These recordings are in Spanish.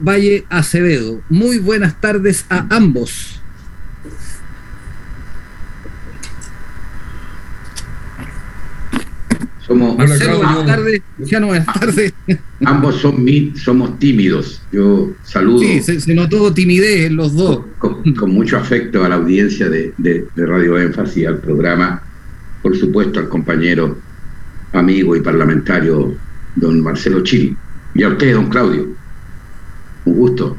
Valle Acevedo. Muy buenas tardes a ambos. Marcelo, buenas tardes. Luciano, buenas tardes. Ambos somos tímidos. Yo saludo. Sí, se notó timidez en los dos. Con mucho afecto a la audiencia de Radio Énfasis, al programa, por supuesto al compañero, amigo y parlamentario don Marcelo Chili. Y a usted, don Claudio. Un gusto.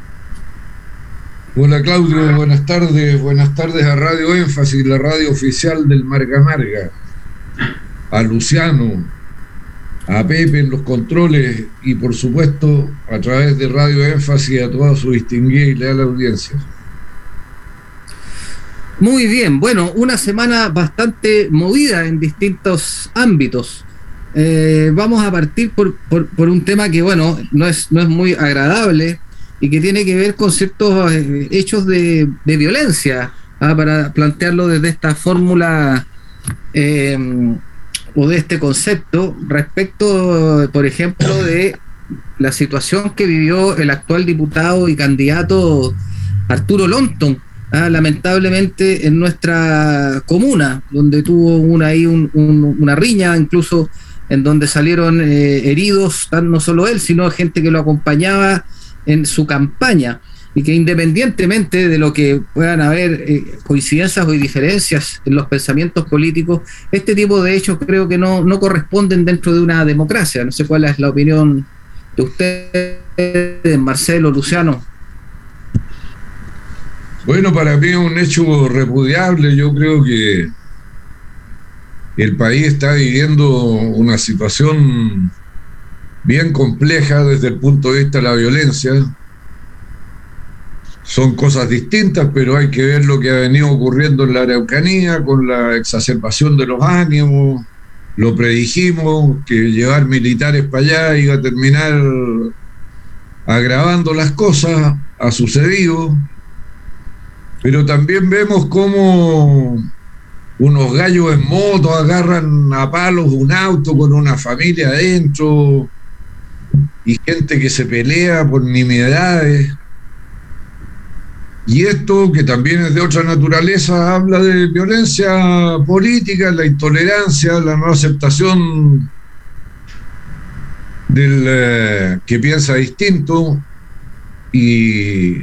Hola Claudio, buenas tardes a Radio Énfasis, la radio oficial del Marga Marga, a Luciano, a Pepe en los controles y por supuesto a través de Radio Énfasis a toda su distinguida y leal audiencia. Muy bien, bueno, una semana bastante movida en distintos ámbitos. Vamos a partir por un tema que, bueno, no es muy agradable y que tiene que ver con ciertos hechos de violencia, para plantearlo desde esta fórmula o de este concepto respecto, por ejemplo, de la situación que vivió el actual diputado y candidato Arturo Longton, lamentablemente en nuestra comuna, donde tuvo una riña, incluso en donde salieron heridos, no solo él, sino gente que lo acompañaba en su campaña, y que independientemente de lo que puedan haber coincidencias o diferencias en los pensamientos políticos, este tipo de hechos creo que no corresponden dentro de una democracia. No sé cuál es la opinión de ustedes, Marcelo, Luciano. Bueno, para mí es un hecho repudiable. Yo creo que el país está viviendo una situación bien compleja desde el punto de vista de la violencia. Son cosas distintas, pero hay que ver lo que ha venido ocurriendo en la Araucanía con la exacerbación de los ánimos. Lo predijimos, que llevar militares para allá iba a terminar agravando las cosas. Ha sucedido. Pero también vemos cómo unos gallos en moto agarran a palos un auto con una familia adentro y gente que se pelea por nimiedades. Y esto, que también es de otra naturaleza, habla de violencia política, la intolerancia, la no aceptación del que piensa distinto. Y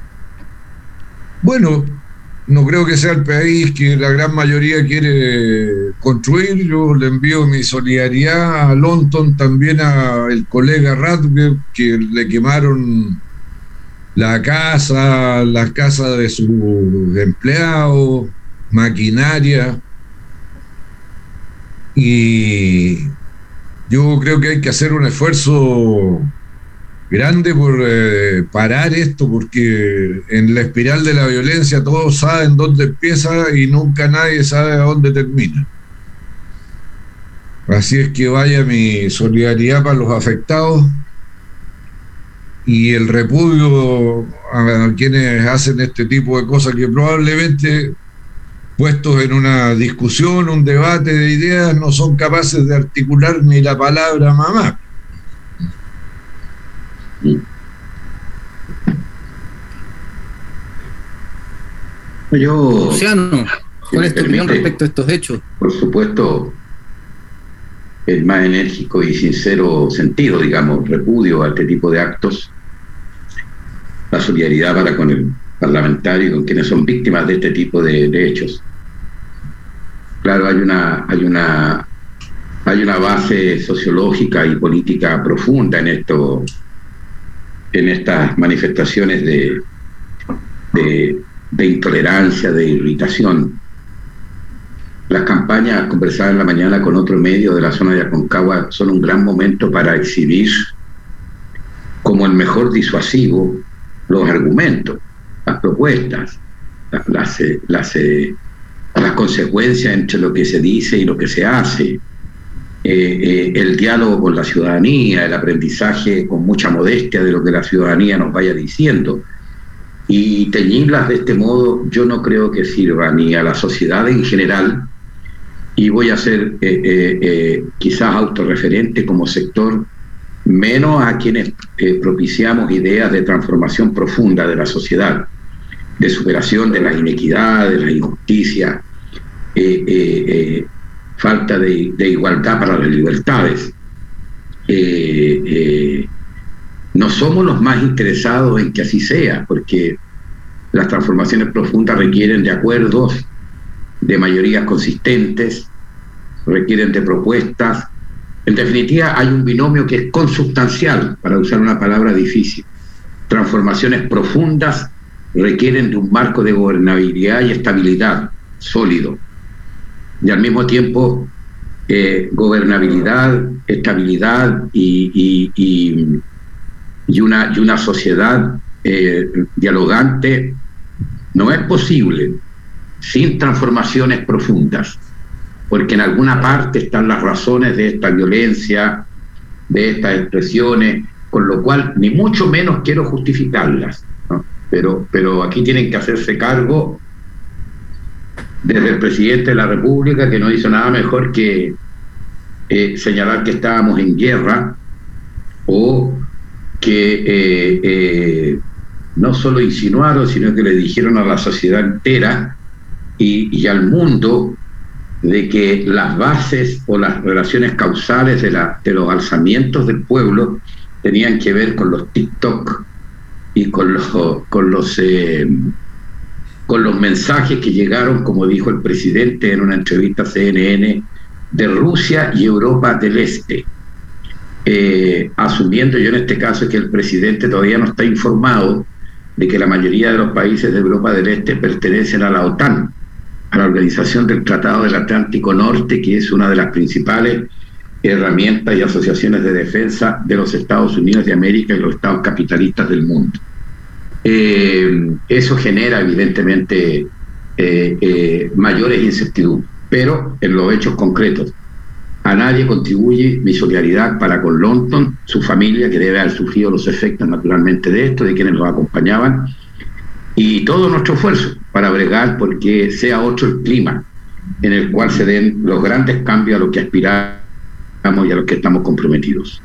bueno, no creo que sea el país que la gran mayoría quiere construir. Yo le envío mi solidaridad a Longton, también al colega Radke, que le quemaron las casas de sus empleados, maquinaria. Y yo creo que hay que hacer un esfuerzo grande por parar esto, porque en la espiral de la violencia todos saben dónde empieza y nunca nadie sabe a dónde termina. Así es que vaya mi solidaridad para los afectados y el repudio a quienes hacen este tipo de cosas que probablemente, puestos en una discusión, un debate de ideas, no son capaces de articular ni la palabra mamá. Luciano, ¿cuál es tu opinión respecto a estos hechos? Por supuesto, el más enérgico y sincero sentido, digamos, repudio a este tipo de actos, la solidaridad para con el parlamentario y con quienes son víctimas de este tipo de hechos. Claro, hay una base sociológica y política profunda en estas manifestaciones de intolerancia, de irritación. Las campañas, conversaba en la mañana con otro medio de la zona de Aconcagua, son un gran momento para exhibir como el mejor disuasivo los argumentos, las propuestas, las consecuencias entre lo que se dice y lo que se hace, el diálogo con la ciudadanía, el aprendizaje con mucha modestia de lo que la ciudadanía nos vaya diciendo. Y teñirlas de este modo yo no creo que sirva ni a la sociedad en general, y voy a ser quizás autorreferente como sector. menos a quienes propiciamos ideas de transformación profunda de la sociedad, de superación de las inequidades, de la injusticia, falta de igualdad para las libertades. No somos los más interesados en que así sea, porque las transformaciones profundas requieren de acuerdos, de mayorías consistentes, requieren de propuestas. En definitiva, hay un binomio que es consubstancial, para usar una palabra difícil. Transformaciones profundas requieren de un marco de gobernabilidad y estabilidad sólido, y al mismo tiempo gobernabilidad, estabilidad y una sociedad dialogante no es posible sin transformaciones profundas, porque en alguna parte están las razones de esta violencia, de estas expresiones, con lo cual ni mucho menos quiero justificarlas, ¿no? Pero aquí tienen que hacerse cargo desde el presidente de la República, que no hizo nada mejor que señalar que estábamos en guerra, o que no solo insinuaron, sino que le dijeron a la sociedad entera y al mundo de que las bases o las relaciones causales de los alzamientos del pueblo tenían que ver con los TikTok y con los mensajes que llegaron, como dijo el presidente en una entrevista a CNN, de Rusia y Europa del Este, asumiendo yo en este caso que el presidente todavía no está informado de que la mayoría de los países de Europa del Este pertenecen a la OTAN, a la Organización del Tratado del Atlántico Norte, que es una de las principales herramientas y asociaciones de defensa de los Estados Unidos de América y los estados capitalistas del mundo. Eso genera evidentemente mayores incertidumbres, pero en los hechos concretos a nadie contribuye mi solidaridad para con Longton, su familia, que debe haber sufrido los efectos naturalmente de esto, de quienes los acompañaban, y todo nuestro esfuerzo para bregar porque sea otro el clima en el cual se den los grandes cambios a los que aspiramos y a los que estamos comprometidos.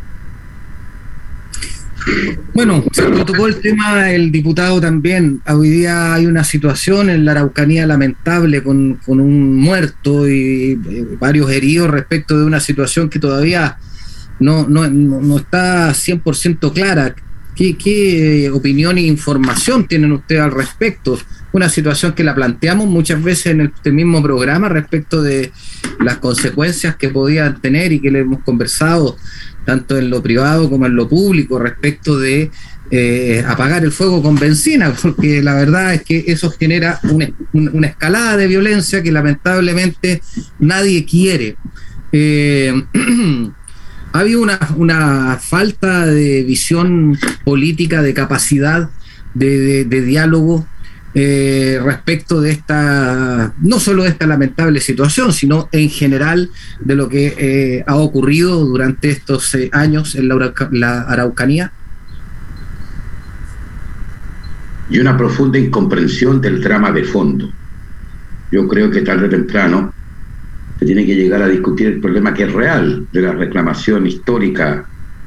Bueno, se tocó el tema el diputado también. Hoy día hay una situación en la Araucanía lamentable con un muerto y varios heridos respecto de una situación que todavía no está 100% clara. ¿Qué opinión e información tienen ustedes al respecto? Una situación que la planteamos muchas veces en este mismo programa respecto de las consecuencias que podían tener y que le hemos conversado tanto en lo privado como en lo público respecto de apagar el fuego con benzina, porque la verdad es que eso genera una escalada de violencia que lamentablemente nadie quiere. Ha habido una falta de visión política, de capacidad de diálogo respecto de esta, no solo de esta lamentable situación, sino en general de lo que ha ocurrido durante estos años en la Araucanía. Y una profunda incomprensión del drama de fondo. Yo creo que tarde o temprano se tiene que llegar a discutir el problema que es real de la reclamación histórica,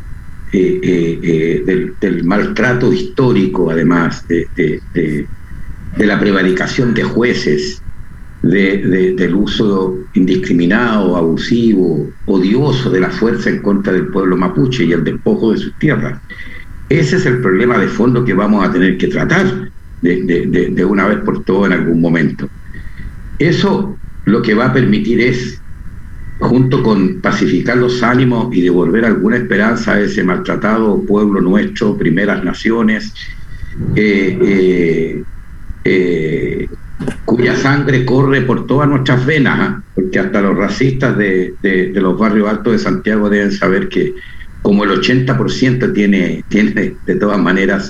del maltrato histórico, además de la prevaricación de jueces, del uso indiscriminado, abusivo, odioso de la fuerza en contra del pueblo mapuche y el despojo de sus tierras. Ese es el problema de fondo que vamos a tener que tratar de una vez por todas en algún momento. Eso lo que va a permitir es, junto con pacificar los ánimos y devolver alguna esperanza a ese maltratado pueblo nuestro, primeras naciones, cuya sangre corre por todas nuestras venas, porque hasta los racistas de los barrios altos de Santiago deben saber que como el 80% tiene de todas maneras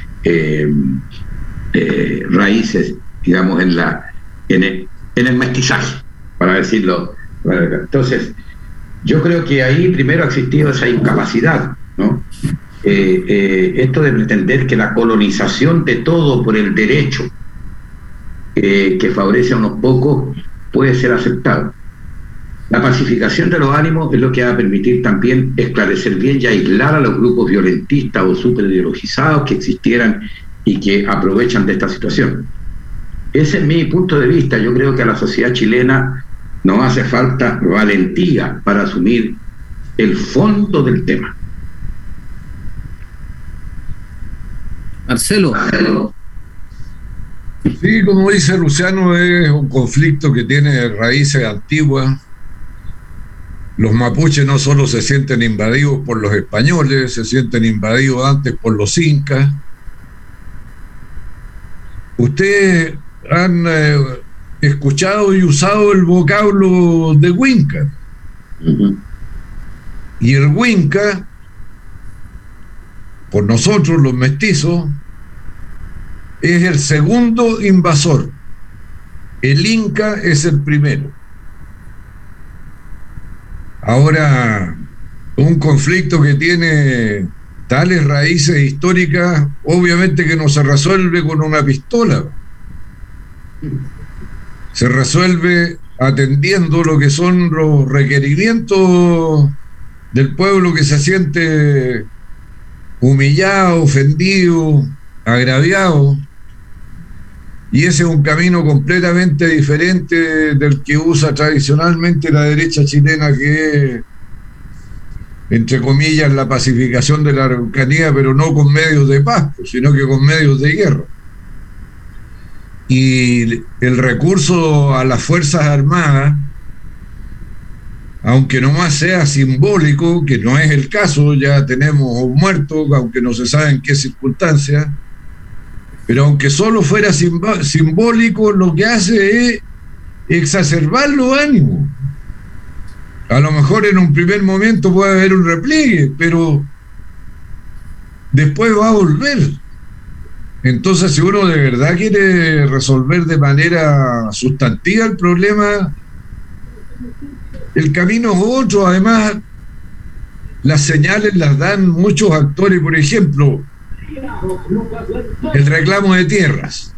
raíces, digamos, en el mestizaje, para decirlo. Entonces, yo creo que ahí primero ha existido esa incapacidad, ¿no? Esto de pretender que la colonización de todo por el derecho que favorece a unos pocos puede ser aceptado. La pacificación de los ánimos es lo que va a permitir también esclarecer bien y aislar a los grupos violentistas o superideologizados que existieran y que aprovechan de esta situación. Ese es mi punto de vista. Yo creo que a la sociedad chilena nos hace falta valentía para asumir el fondo del tema. Marcelo. Sí, como dice Luciano, es un conflicto que tiene raíces antiguas. Los mapuches no solo se sienten invadidos por los españoles, se sienten invadidos antes por los incas. Ustedes han escuchado y usado el vocablo de Huinca. Y el Huinca, por nosotros los mestizos, es el segundo invasor. El Inca es el primero. Ahora, un conflicto que tiene tales raíces históricas, obviamente que no se resuelve con una pistola. Se resuelve atendiendo lo que son los requerimientos del pueblo que se siente humillado, ofendido, agraviado. Y ese es un camino completamente diferente del que usa tradicionalmente la derecha chilena, que es, entre comillas, la pacificación de la Araucanía, pero no con medios de paz, sino que con medios de guerra. Y el recurso a las Fuerzas Armadas, aunque nomás sea simbólico, que no es el caso, ya tenemos muertos, aunque no se sabe en qué circunstancias, pero aunque solo fuera simbólico, lo que hace es exacerbar los ánimos. A lo mejor en un primer momento puede haber un repliegue, pero después va a volver. Entonces, si uno de verdad quiere resolver de manera sustantiva el problema, el camino es otro. Además, las señales las dan muchos actores. Por ejemplo, el reclamo de tierras.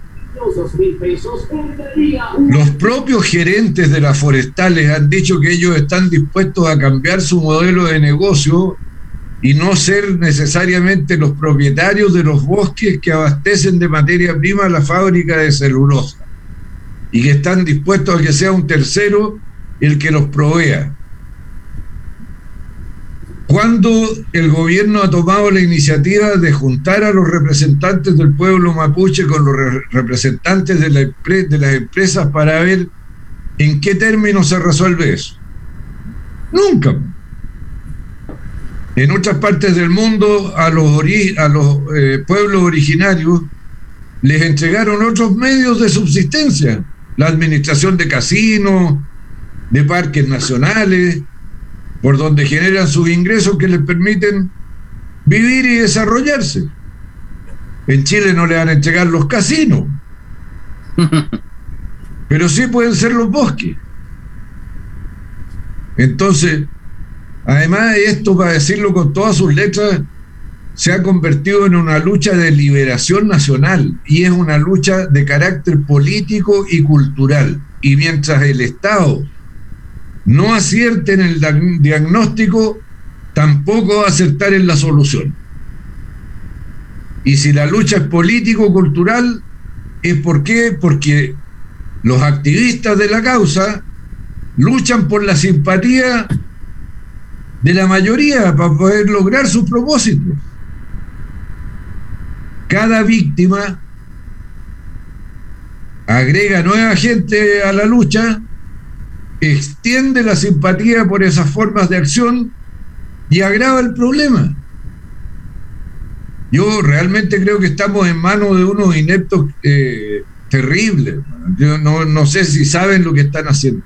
Los propios gerentes de las forestales han dicho que ellos están dispuestos a cambiar su modelo de negocio y no ser necesariamente los propietarios de los bosques que abastecen de materia prima a la fábrica de celulosa, y que están dispuestos a que sea un tercero el que los provea. Cuando el gobierno ha tomado la iniciativa de juntar a los representantes del pueblo mapuche con los representantes de las empresas para ver en qué términos se resuelve eso? Nunca. En otras partes del mundo, a los pueblos originarios les entregaron otros medios de subsistencia, la administración de casinos, de parques nacionales, por donde generan sus ingresos que les permiten vivir y desarrollarse. En Chile no le van a entregar los casinos, pero sí pueden ser los bosques. Entonces, además, esto, para decirlo con todas sus letras, se ha convertido en una lucha de liberación nacional, y es una lucha de carácter político y cultural. Y mientras el Estado no acierte en el diagnóstico, tampoco va a acertar en la solución. Y si la lucha es político-cultural, ¿es por qué? Porque los activistas de la causa luchan por la simpatía de la mayoría para poder lograr sus propósitos. Cada víctima agrega nueva gente a la lucha, extiende la simpatía por esas formas de acción y agrava el problema. Yo realmente creo que estamos en manos de unos ineptos terribles. Yo no sé si saben lo que están haciendo.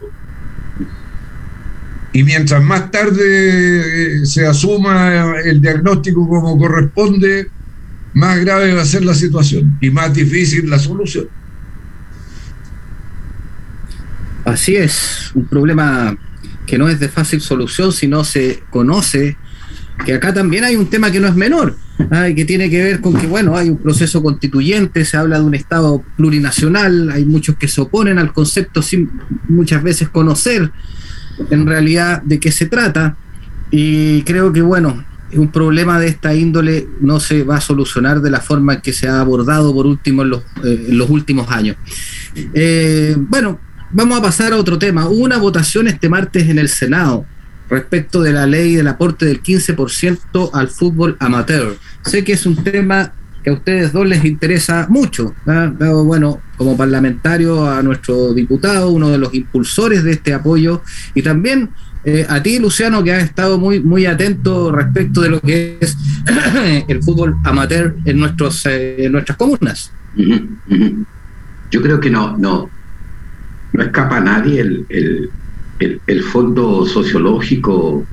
Y mientras más tarde se asuma el diagnóstico como corresponde, más grave va a ser la situación y más difícil la solución. Así es, un problema que no es de fácil solución si no se conoce que acá también hay un tema que no es menor, que tiene que ver con que, bueno, hay un proceso constituyente, se habla de un Estado plurinacional, hay muchos que se oponen al concepto sin muchas veces conocer en realidad de qué se trata, y creo que, bueno, un problema de esta índole no se va a solucionar de la forma en que se ha abordado por último en los últimos años. Bueno, vamos a pasar a otro tema. Hubo una votación este martes en el Senado respecto de la ley del aporte del 15% al fútbol amateur. Sé que es un tema que a ustedes dos les interesa mucho, pero bueno, como parlamentario, a nuestro diputado, uno de los impulsores de este apoyo, y también a ti, Luciano, que has estado muy atento respecto de lo que es el fútbol amateur en nuestras comunas. Yo creo que no escapa a nadie el fondo sociológico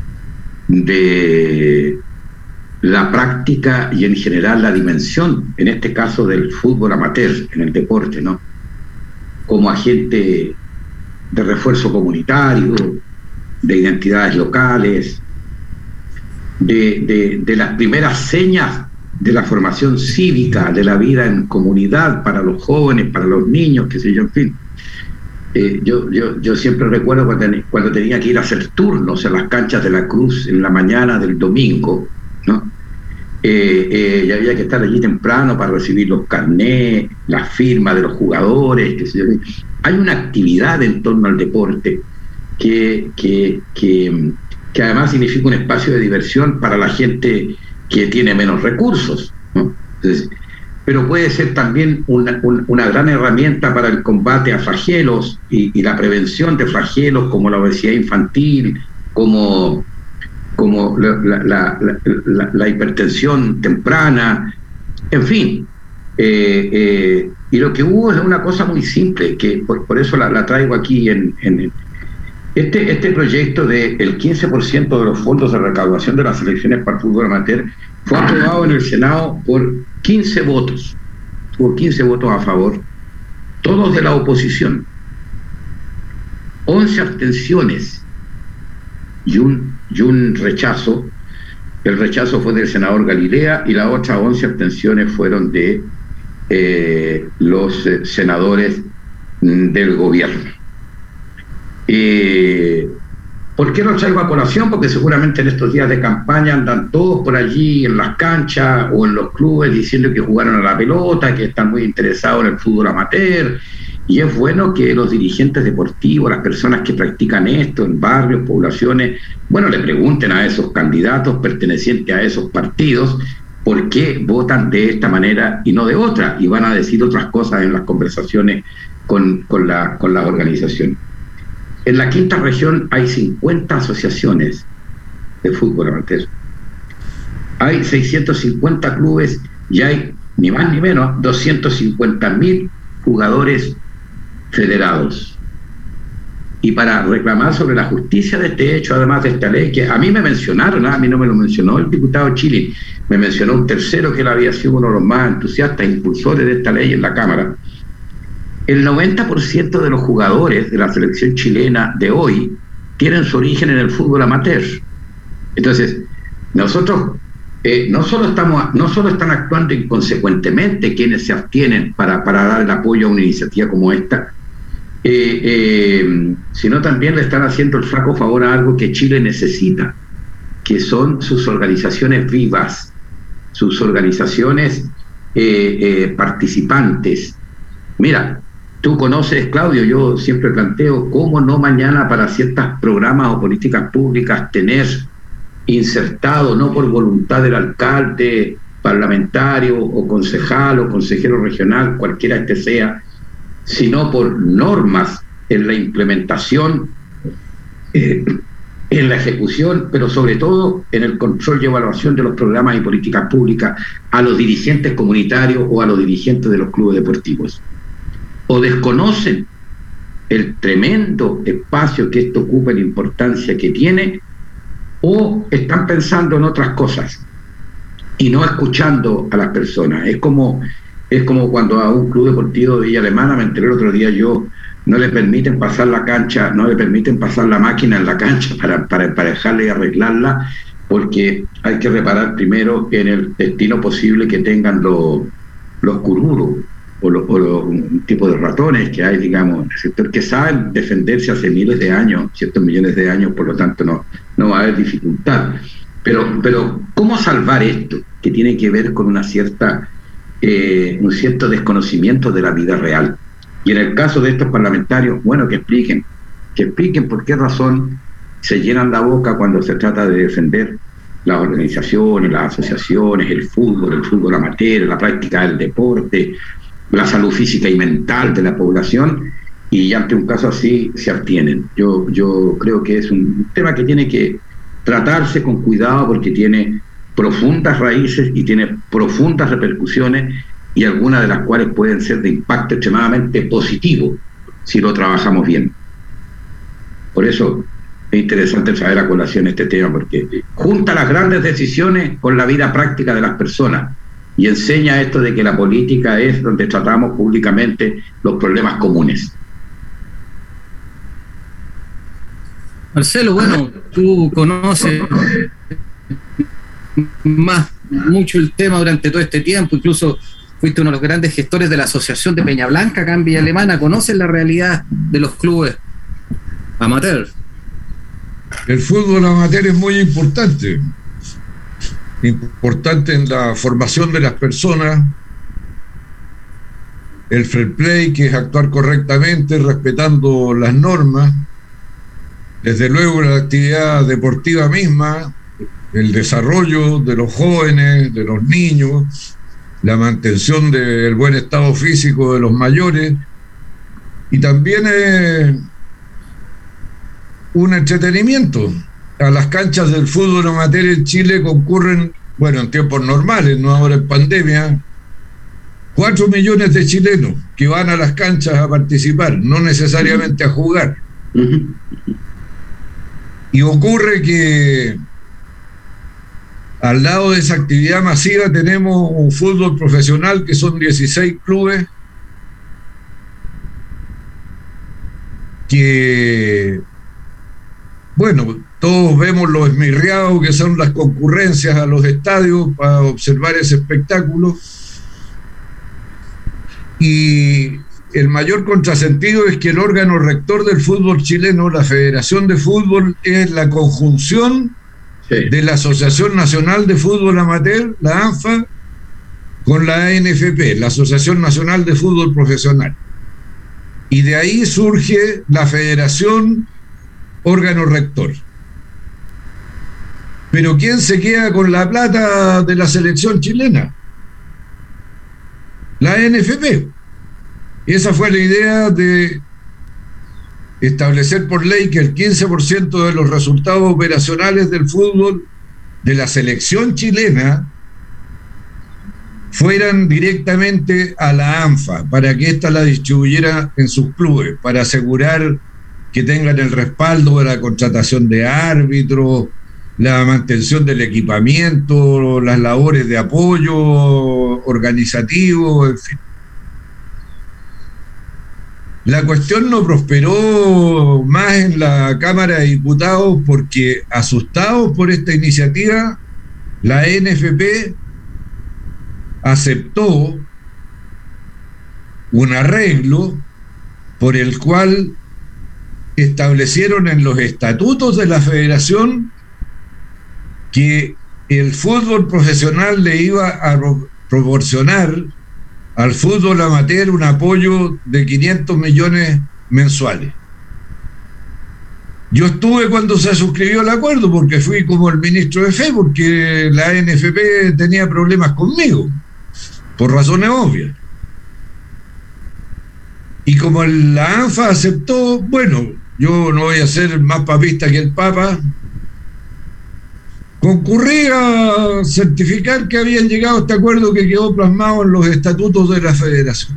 de la práctica y en general la dimensión, en este caso del fútbol amateur en el deporte, ¿no? Como agente de refuerzo comunitario, de identidades locales, de las primeras señas de la formación cívica, de la vida en comunidad para los jóvenes, para los niños, qué sé yo, en fin. Yo siempre recuerdo cuando tenía que ir a hacer turnos en las canchas de la Cruz en la mañana del domingo, ¿no? Y había que estar allí temprano para recibir los carnés, las firmas de los jugadores, qué sé yo. Hay una actividad en torno al deporte que además significa un espacio de diversión para la gente que tiene menos recursos, ¿no? Entonces, pero puede ser también una gran herramienta para el combate a flagelos y la prevención de flagelos como la obesidad infantil, como la hipertensión temprana, en fin. Y lo que hubo es una cosa muy simple, que por eso la traigo aquí en este proyecto del 15% de los fondos de recaudación de las elecciones para el fútbol amateur fue aprobado en el Senado por 15 votos. Hubo 15 votos a favor, todos de la oposición, 11 abstenciones y un rechazo. El rechazo fue del senador Galilea y las otras 11 abstenciones fueron de los senadores del gobierno. ¿Por qué lo traigo a colación? Porque seguramente en estos días de campaña andan todos por allí en las canchas o en los clubes diciendo que jugaron a la pelota, que están muy interesados en el fútbol amateur, y es bueno que los dirigentes deportivos, las personas que practican esto en barrios, poblaciones, bueno, le pregunten a esos candidatos pertenecientes a esos partidos por qué votan de esta manera y no de otra, y van a decir otras cosas en las conversaciones con la organización. En la quinta región hay 50 asociaciones de fútbol amateur. Hay 650 clubes y hay, ni más ni menos, 250.000 jugadores federados. Y para reclamar sobre la justicia de este hecho, además de esta ley, que a mí me mencionaron, a mí no me lo mencionó el diputado Chile, me mencionó un tercero que él había sido uno de los más entusiastas, impulsores de esta ley en la Cámara. El 90% de los jugadores de la selección chilena de hoy tienen su origen en el fútbol amateur. Entonces, nosotros no solo están actuando inconsecuentemente quienes se abstienen para dar el apoyo a una iniciativa como esta, sino también le están haciendo el flaco favor a algo que Chile necesita, que son sus organizaciones vivas, sus organizaciones participantes. Mira, tú conoces, Claudio, yo siempre planteo cómo no mañana para ciertos programas o políticas públicas tener insertado, no por voluntad del alcalde, parlamentario o concejal o consejero regional, cualquiera este sea, sino por normas en la implementación, en la ejecución, pero sobre todo en el control y evaluación de los programas y políticas públicas a los dirigentes comunitarios o a los dirigentes de los clubes deportivos. O desconocen el tremendo espacio que esto ocupa y la importancia que tiene, o están pensando en otras cosas y no escuchando a las personas. Es como cuando a un club deportivo de Villa Alemana, me enteré el otro día yo, no le permiten pasar la cancha, no le permiten pasar la máquina en la cancha para emparejarla y arreglarla, porque hay que reparar primero en el destino posible que tengan los cururos. un tipo de ratones que hay, digamos, en el sector, que saben defenderse hace miles de años, cientos millones de años, por lo tanto no va a haber dificultad. Pero ¿cómo salvar esto? Que tiene que ver con un cierto desconocimiento de la vida real. Y en el caso de estos parlamentarios, bueno, que expliquen por qué razón se llenan la boca cuando se trata de defender las organizaciones, las asociaciones, el fútbol amateur, la práctica del deporte, la salud física y mental de la población, y ante un caso así se abstienen. Yo creo que es un tema que tiene que tratarse con cuidado porque tiene profundas raíces y tiene profundas repercusiones, y algunas de las cuales pueden ser de impacto extremadamente positivo si lo trabajamos bien. Por eso es interesante traer a colación este tema, porque junta las grandes decisiones con la vida práctica de las personas y enseña esto de que la política es donde tratamos públicamente los problemas comunes. Marcelo, bueno, tú conoces mucho el tema durante todo este tiempo, incluso fuiste uno de los grandes gestores de la Asociación de Peña Blanca acá en Villa Alemana. ¿Conoces la realidad de los clubes amateur? El fútbol amateur es muy importante en la formación de las personas, el fair play, que es actuar correctamente, respetando las normas, desde luego la actividad deportiva misma, el desarrollo de los jóvenes, de los niños, la mantención del buen estado físico de los mayores, y también un entretenimiento. A las canchas del fútbol amateur en Chile concurren, bueno, en tiempos normales, no ahora en pandemia, 4 millones de chilenos que van a las canchas a participar, no necesariamente a jugar. Y ocurre que al lado de esa actividad masiva tenemos un fútbol profesional que son 16 clubes que, bueno, todos vemos lo esmirriado que son las concurrencias a los estadios para observar ese espectáculo, y el mayor contrasentido es que el órgano rector del fútbol chileno, la Federación de Fútbol, es la conjunción de la Asociación Nacional de Fútbol Amateur, la ANFA, con la ANFP, la Asociación Nacional de Fútbol Profesional. Y de ahí surge la Federación, órgano rector. Pero ¿quién se queda con la plata de la selección chilena? La ANFP. Esa fue la idea de establecer por ley que el 15% de los resultados operacionales del fútbol de la selección chilena fueran directamente a la ANFA, para que ésta la distribuyera en sus clubes, para asegurar que tengan el respaldo de la contratación de árbitros, la mantención del equipamiento, las labores de apoyo organizativo, en fin. La cuestión no prosperó más en la Cámara de Diputados porque, asustados por esta iniciativa, la NFP aceptó un arreglo por el cual establecieron en los estatutos de la federación que el fútbol profesional le iba a proporcionar al fútbol amateur un apoyo de 500 millones mensuales. Yo estuve cuando se suscribió el acuerdo, porque fui como el ministro de Fe, porque la ANFP tenía problemas conmigo, por razones obvias. Y como la ANFA aceptó, bueno, yo no voy a ser más papista que el Papa, concurrí a certificar que habían llegado a este acuerdo que quedó plasmado en los estatutos de la federación.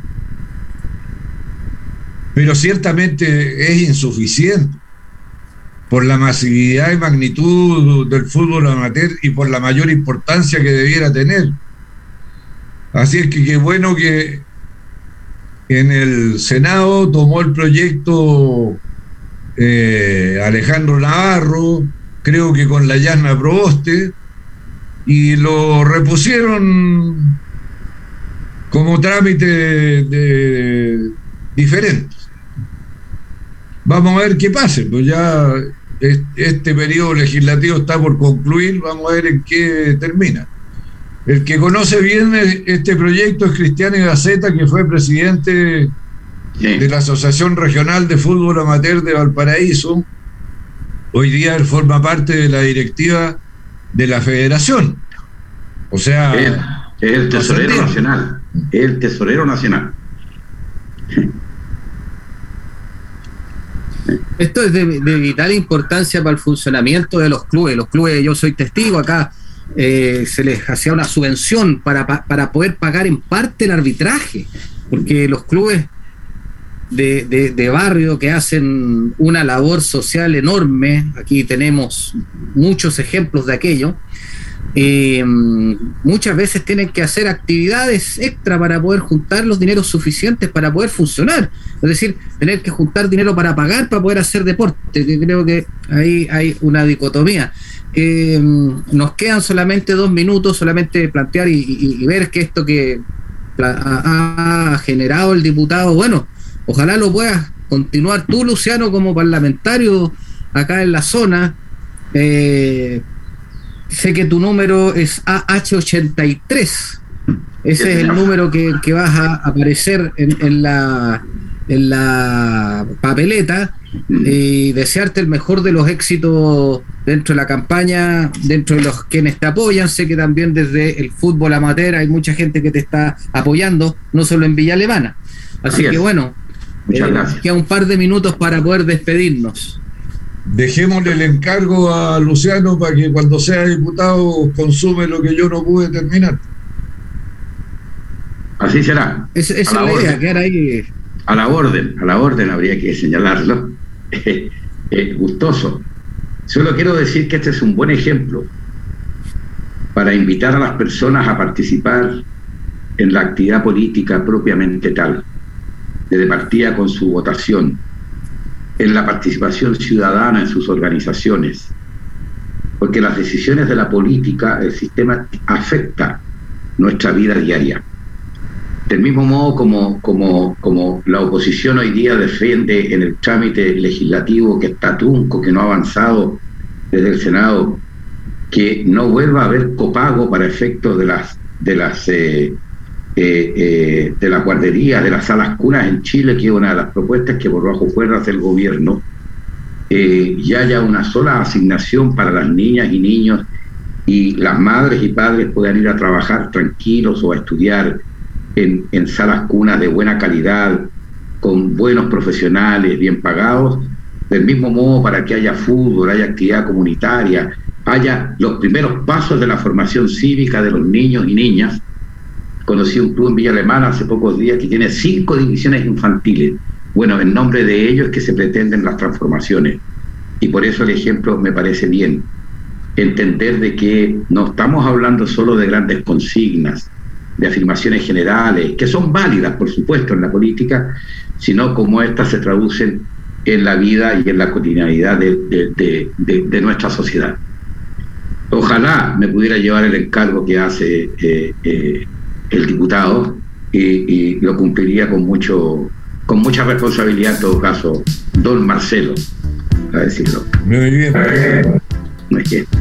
Pero ciertamente es insuficiente por la masividad y magnitud del fútbol amateur y por la mayor importancia que debiera tener. Así es que qué bueno que en el Senado tomó el proyecto Alejandro Navarro, creo que con la Yasna Proboste, y lo repusieron como trámite diferente. Vamos a ver qué pase, pues ya este periodo legislativo está por concluir, vamos a ver en qué termina. El que conoce bien este proyecto es Cristian Gaceta, que fue presidente de la Asociación Regional de Fútbol Amateur de Valparaíso. Hoy día él forma parte de la directiva de la federación. O sea, es el tesorero nacional. El tesorero nacional. Esto es de vital importancia para el funcionamiento de los clubes. Los clubes, yo soy testigo acá, se les hacía una subvención para poder pagar en parte el arbitraje, porque los clubes de barrio que hacen una labor social enorme, aquí tenemos muchos ejemplos de aquello, muchas veces tienen que hacer actividades extra para poder juntar los dineros suficientes para poder funcionar, es decir, tener que juntar dinero para pagar para poder hacer deporte. Creo que ahí hay una dicotomía. Nos quedan solamente 2 minutos, solamente plantear y ver que esto que ha generado el diputado, bueno, ojalá lo puedas continuar tú, Luciano, como parlamentario acá en la zona. Sé que tu número es AH83. Ese es el número que vas a aparecer en la papeleta, y desearte el mejor de los éxitos dentro de la campaña, dentro de los quienes te apoyan. Sé que también desde el fútbol amateur hay mucha gente que te está apoyando, no solo en Villa Alemana. Así que bueno, muchas gracias. Queda un par de minutos para poder despedirnos. Dejémosle el encargo a Luciano para que cuando sea diputado consume lo que yo no pude terminar. Así será. Esa es la idea, quedar ahí. A la orden habría que señalarlo. Gustoso. Solo quiero decir que este es un buen ejemplo para invitar a las personas a participar en la actividad política propiamente tal, desde partida con su votación, en la participación ciudadana en sus organizaciones, porque las decisiones de la política, el sistema, afecta nuestra vida diaria. Del mismo modo como la oposición hoy día defiende en el trámite legislativo que está trunco, que no ha avanzado desde el Senado, que no vuelva a haber copago para efectos de las guarderías, de las salas cunas en Chile, que es una de las propuestas que por bajo fuerza hace el gobierno, y haya una sola asignación para las niñas y niños, y las madres y padres puedan ir a trabajar tranquilos o a estudiar en salas cunas de buena calidad, con buenos profesionales, bien pagados. Del mismo modo, para que haya fútbol, haya actividad comunitaria, haya los primeros pasos de la formación cívica de los niños y niñas. Conocí un club en Villa Alemana hace pocos días que tiene 5 divisiones infantiles. Bueno, en nombre de ellos es que se pretenden las transformaciones, y por eso el ejemplo me parece bien. Entender de que no estamos hablando solo de grandes consignas, de afirmaciones generales, que son válidas, por supuesto, en la política, sino cómo estas se traducen en la vida y en la cotidianidad de nuestra sociedad. Ojalá me pudiera llevar el encargo que hace el diputado, y lo cumpliría con mucha responsabilidad, en todo caso, don Marcelo, a decirlo. Muy bien. Muy bien.